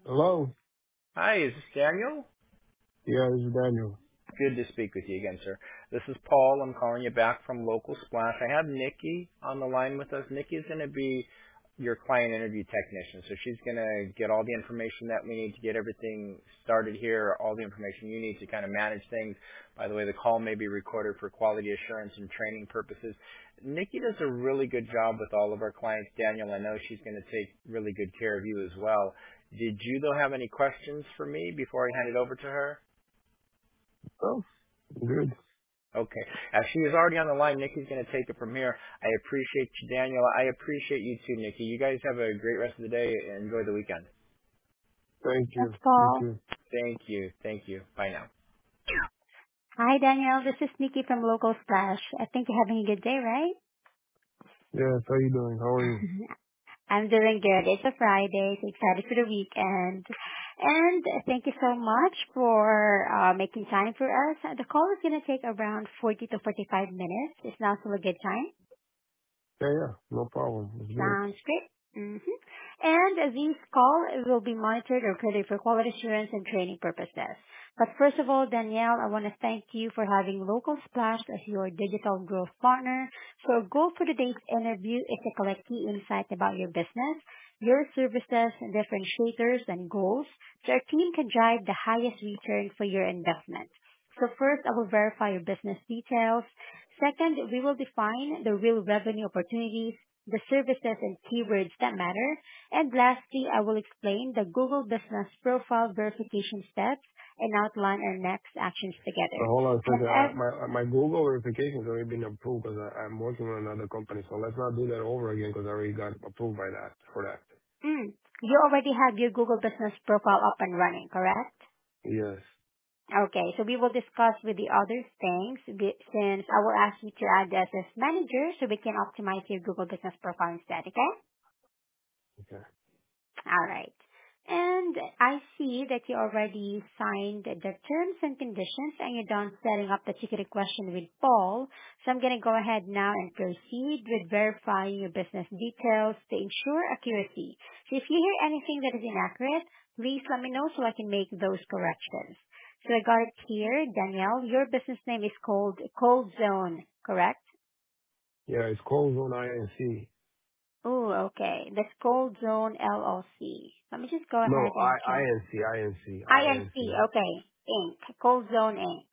Hello? Hi, is this Daniel? Yeah, this is Daniel. Good to speak with you again, sir. This is Paul. I'm calling you back from Local Splash. I have Nikki on the line with us. Nikki's going to be your client interview technician, so she's going to get all the information that we need to get everything started here, all the information you need to kind of manage things. By the way, the call may be recorded for quality assurance and training purposes. Nikki does a really good job with all of our clients. Daniel, I know she's going to take really good care of you as well. Did you, though, have any questions for me before I hand it over to her? Oh, good. Okay. As she is already on the line, Nikki's going to take it from here. I appreciate you, Daniel. I appreciate you too, Nikki. You guys have a great rest of the day and enjoy the weekend. Thank That's you. You Paul. too. Thank you. Thank you. Bye now. Hi, Danielle. This is Nikki from Local Splash. I think you're having a good day, right? Yes, how you doing? How are you? I'm doing good. It's a Friday, so excited for the weekend. And thank you so much for making time for us. The call is going to take around 40 to 45 minutes. Is now still a good time? Yeah, yeah, no problem. Let's do it. Sounds great. And this call will be monitored or recorded for quality assurance and training purposes. But first of all, Danielle, I want to thank you for having Local Splash as your digital growth partner. So our goal for today's interview is to collect key insight about your business, your services, differentiators, and goals, so our team can drive the highest return for your investment. So first, I will verify your business details. Second, we will define the real revenue opportunities, the services and keywords that matter. And lastly, I will explain the Google Business Profile verification steps and outline our next actions But together. hold on a And second. My Google verification has already been approved because I'm working with another company. So let's not do that over again because I already got approved by that for that. you already have your Google Business Profile up and running, correct? Yes. Okay, so we will discuss with the other things since I will ask you to add this as manager so we can optimize your Google Business Profile instead, okay? Okay. All right. And I see that you already signed the terms and conditions and you're done setting up the ticket question with Paul. So I'm going to go ahead now and proceed with verifying your business details to ensure accuracy. So if you hear anything that is inaccurate, please let me know so I can make those corrections. So I got it here, Danielle. Your business name is called Cold Zone, correct? Yeah, it's called on INC. Oh, okay. That's Cold Zone LLC. Let me just go No, ahead and change. INC, INC. okay. Inc. Cold Zone Inc.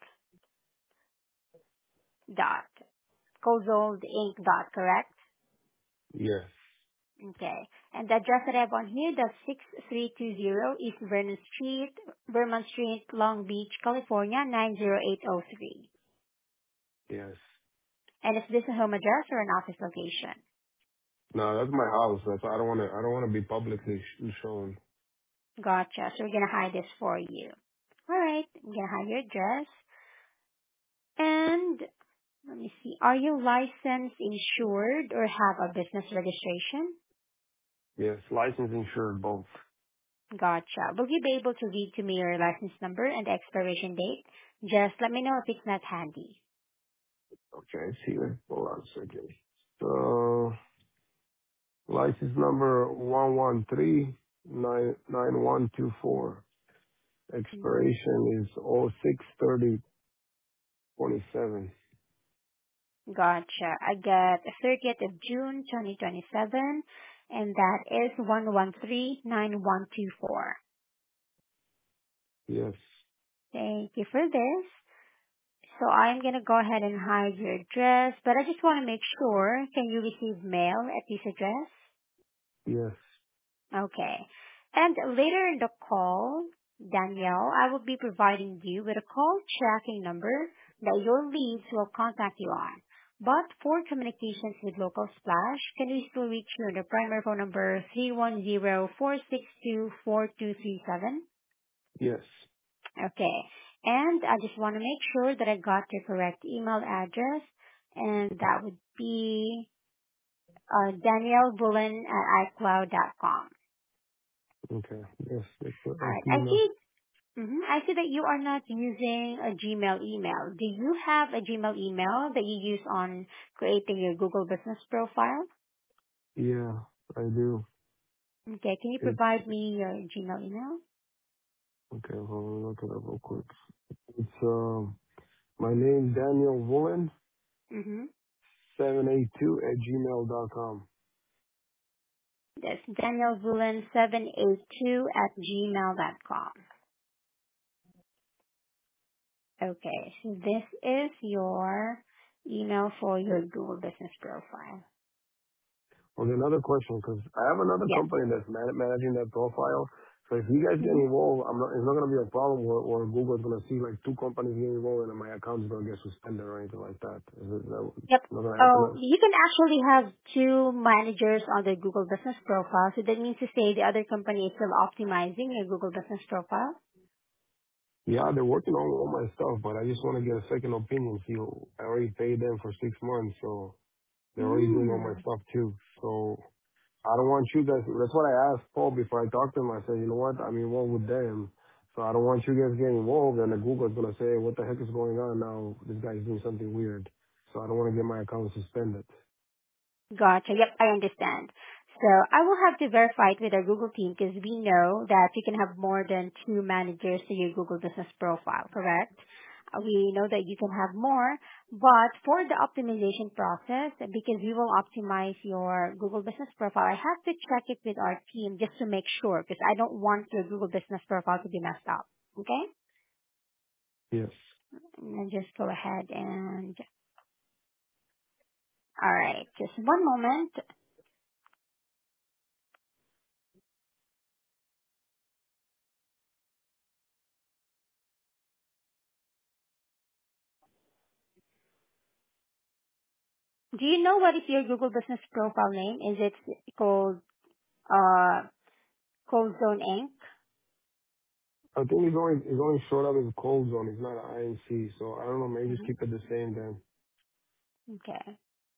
Dot. Cold Zone Inc. Dot, correct? Yes. Okay. And the address that I have on here, that's 6320 East Vermont Street, Long Beach, California, 90803. Yes. And is this a home address or an office location? No, that's my house. That's I don't want to be publicly shown. Gotcha. So we're gonna hide this for you. Alright, I'm gonna hide your address. And let me see. Are you licensed, insured, or have a business registration? Yes, license insured both. Gotcha. Will you be able to read to me your license number and the expiration date? Just let me know if it's not handy. Okay, it's here. Hold on a second. So, license number 1139124. Mm, Expiration is 06/30/27. Gotcha. I got 30th of June 2027, and that is 1139124. Yes. Thank you for this. So I'm going to go ahead and hide your address, but I just want to make sure, can you receive mail at this address? Yes. Okay. And later in the call, Danielle, I will be providing you with a call tracking number that your leads will contact you on. But for communications with Local Splash, can we still reach you on the primary phone number 310-462-4237? Yes. Okay. And I just want to make sure that I got your correct email address, and that would be daniellebullen@icloud.com. Okay. Yes. All That's right. me now. I see that you are not using a Gmail email. Do you have a Gmail email that you use on creating your Google Business Profile? Yeah, I do. Okay. Can you It's provide me your Gmail email? okay. Hold on, look it up real quick. It's my name Daniel Woolen Mm-hmm. 782 at gmail.com. That's danielvulin782 at gmail.com. Okay, so this is your email for your Google Business Profile. Okay, another question, because I have another Yes. company that's managing that profile. So if you guys get Mm-hmm. involved, it's not going to be a problem where Google's going to see like two companies getting involved and my account is going to get suspended or anything like that. Is that Yep. not going to happen? Oh, you can actually have two managers on the Google Business Profile. So that means to say the other company is still optimizing your Google Business Profile. Yeah, they're working on all my stuff, but I just want to get a second opinion. See, I already paid them for 6 months, so they're already doing all my Hmm. stuff too. So I don't want you guys. That's what I asked Paul before I talked to him. I said, you know what? I'm involved with them, so I don't want you guys getting involved. And the Google's gonna say, what the heck is going on now? This guy's doing something weird. So I don't want to get my account suspended. Gotcha. Yep, I understand. So I will have to verify it with our Google team because we know that you can have more than two managers to your Google Business Profile, correct? We know that you can have more, but for the optimization process, because we will optimize your Google Business Profile, I have to check it with our team just to make sure because I don't want your Google Business Profile to be messed up. Okay? Yes. And then just go ahead and, alright, just one moment. Do you know what is your Google Business Profile name? Is it called uh Cold Zone Inc? I think it's only short up as cold zone. It's not an INC. So I don't know. Maybe just Hmm. keep it the same then. Okay.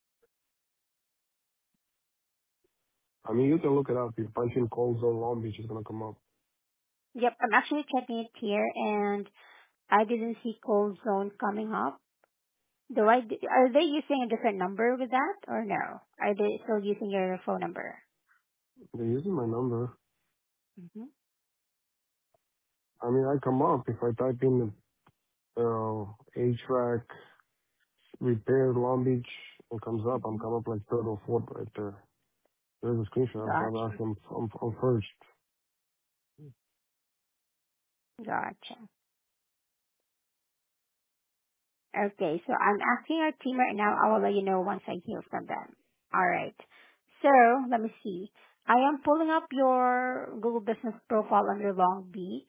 I mean, you can look it up. You punch in cold zone Long Beach, it's gonna come up. Yep, I'm actually checking it here, and I didn't see Cold Zone coming up. Are they using a different number with that, or no? Are they still using your phone number? They're using my number. Hmm. I mean, I come up if I type in HVAC repair Long Beach. It comes up. I'm Hmm. come up like third or fourth right there. There's a screenshot. I'm Gotcha. asking. I'm first. Gotcha. Okay, so I'm asking our team right now. I will let you know once I hear from them. All right. So let me see. I am pulling up your Google Business Profile under Long Beach.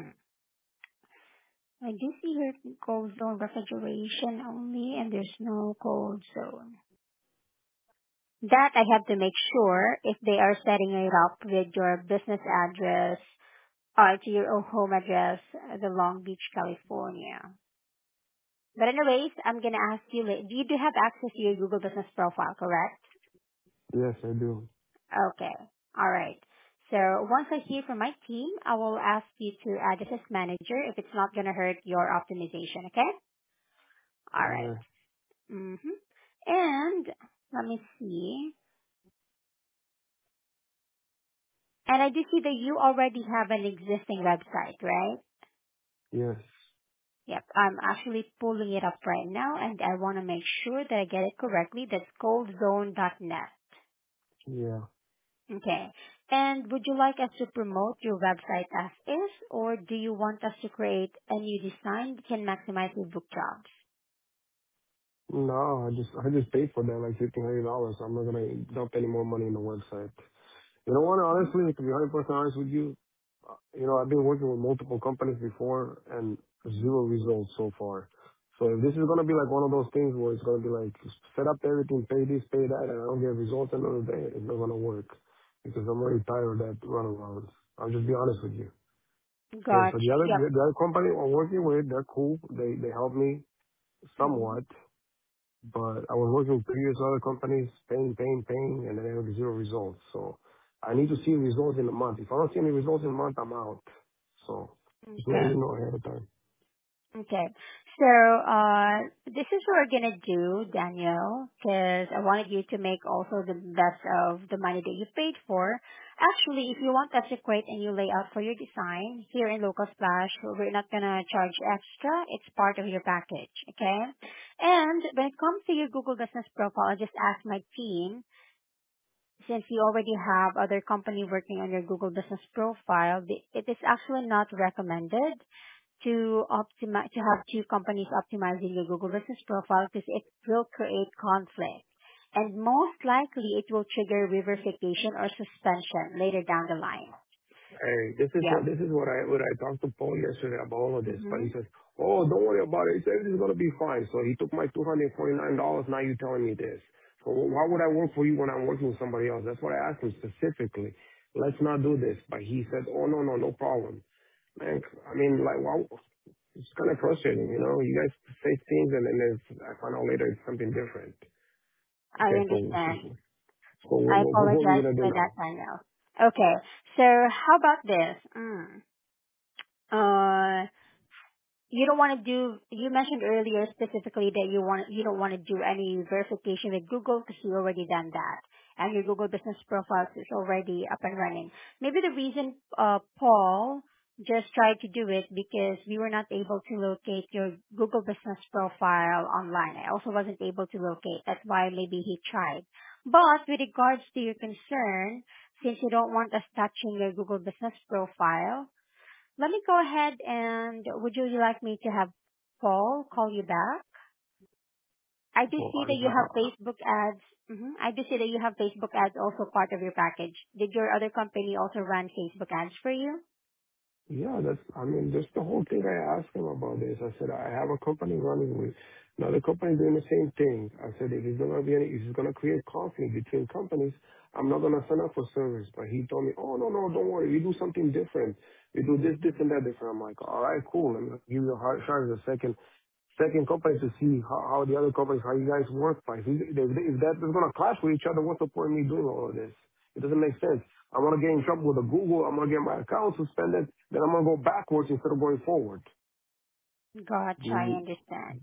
I do see here cold zone refrigeration only, and there's no cold zone. That I have to make sure if they are setting it up with your business address or to your own home address, the Long Beach, California. But anyways, I'm gonna ask you, you do have access to your Google Business Profile, correct? Yes, I do. Okay. All right. So once I hear from my team, I will ask you to add this as manager if it's not gonna hurt your optimization, okay? All right. Okay. Mm-hmm. And let me see. And I do see that you already have an existing website, right? Yes. Yep. I'm actually pulling it up right now, and I want to make sure that I get it correctly. That's coldzone.net. Yeah. Okay. And would you like us to promote your website as is, or do you want us to create a new design that can maximize your book jobs? No, I just paid for that like $1,500. I'm not gonna dump any more money in the website. You know what? Mm-hmm. Honestly, to be 100% honest with you, I've been working with multiple companies before and zero results so far. So if this is gonna be like one of those things where it's gonna be like set up everything, pay this, pay that, and I don't get results another day, it's not gonna work because I'm already tired of that runaround. I'll just be honest with you. Okay, so the Gotcha. other Yep. the other company I'm working with, they're cool. They help me Mm-hmm. somewhat, but I was working with previous other companies, paying, and then I have zero results. So I need to see results in a month. If I don't see any results in a month, I'm out. So just let Okay. you know ahead of time. Okay. So, this is what we're gonna do, Daniel, because I wanted you to make also the best of the money that you paid for. Actually, if you want us to create a new layout for your design here in Local Splash, we're not gonna charge extra. It's part of your package, okay? And when it comes to your Google Business Profile, I just asked my team, since you already have other company working on your Google Business Profile, it is actually not recommended to to have two companies optimizing your Google Business Profile because it will create conflict. And most likely it will trigger verification or suspension later down the line. Hey, this is Yeah. what I talked to Paul yesterday about all of this, but Mm-hmm. he says, "Oh, don't worry about it. He said it's gonna be fine." So he took my $249. Now you're telling me this. So why would I work for you when I'm working with somebody else? That's what I asked him specifically. Let's not do this. But he said, "Oh no, no, no problem." Man, I mean, like, wow, it's kind of frustrating, you know. You guys say things and then I find out later it's something different. I Okay, understand. so I what are we apologize gonna do for that, now? Daniel. Okay. So how about this? Uh, you don't want to do, you mentioned earlier specifically that you don't want to do any verification with Google because you already done that. And your Google business profile is already up and running. Maybe the reason, Paul just tried to do it because we were not able to locate your Google business profile online. I also wasn't able to locate. That's why maybe he tried. But with regards to your concern, since you don't want us touching your Google business profile, let me go ahead and would you like me to have Paul call you back? I do Well, see that you have Facebook ads. I do see that you have Facebook ads also part of your package. Did your other company also run Facebook ads for you? yeah, I mean, that's the whole thing I asked him about this. I said, I have a company running with another company doing the same thing. I said, if it's going to create conflict between companies, I'm not going to sign up for service. But he told me, oh, no, no, don't worry. We do something different. We do this, and that different. I'm like, all right, cool. I'm going to give you a hard shot as a second company to see how the other companies, how you guys work. But if that is going to clash with each other, what's the point of me doing all of this? It doesn't make sense. I want to get in trouble with the Google. I'm going to get my account suspended. Then I'm going to go backwards instead of going forward. Gotcha, I The, understand.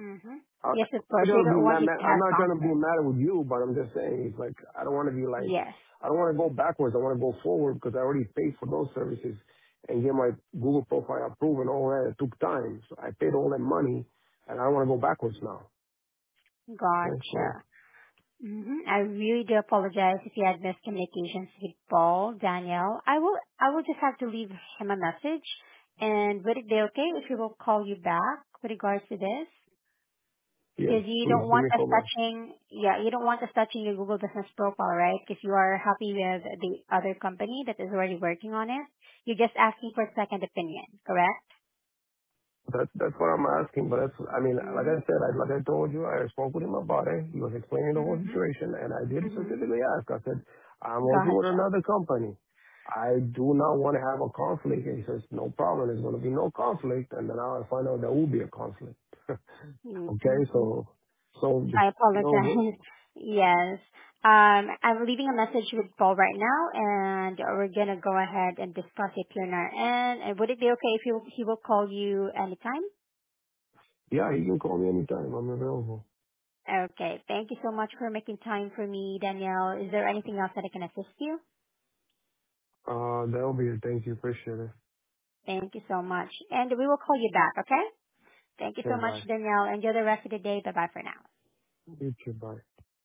I, Yes, of I'm course. You trying to be don't want mad, it mad. to I'm have not trying to be conflict. mad with you, but I'm just saying it's like I don't want to be like Yes. I don't want to go backwards. I want to go forward because I already paid for those services and get my Google profile approved and all that. It took time, so I paid all that money, and I don't want to go backwards now. Okay, so Gotcha. I really do apologize if you had miscommunications with Paul, Daniel. I will just have to leave him a message. And would it be okay if he will call you back with regards to this? yes, Because you please don't give want me a us call back. touching, yeah, you don't want us touching your Google Business Profile, right? Because you are happy with the other company that is already working on it. You're just asking for a second opinion, correct? That's what I'm asking, but that's, I mean, like I Mm-hmm. said, like I told you, I spoke with him about it. He was explaining the whole Mm-hmm. situation, and I did Mm-hmm. specifically ask. I said, I'm working with Gotcha. another company. I do not want to have a conflict. And he says, no problem. There's going to be no conflict. And then I find out there will be a conflict. Okay, Mm-hmm. so just, I you know, apologize. Yes. I'm leaving a message with Paul right now, and we're gonna go ahead and discuss it here now. And would it be okay if he will call you anytime? yeah, he can call me anytime. I'm available. Okay. Thank you so much for making time for me, Danielle. Is there anything else that I can assist you? That'll be it. Thank you. Appreciate it. Thank you so much. And we will call you back, okay? Thank you so Okay, much, bye. Danielle. Enjoy the rest of the day. Bye-bye for now. You too. Bye.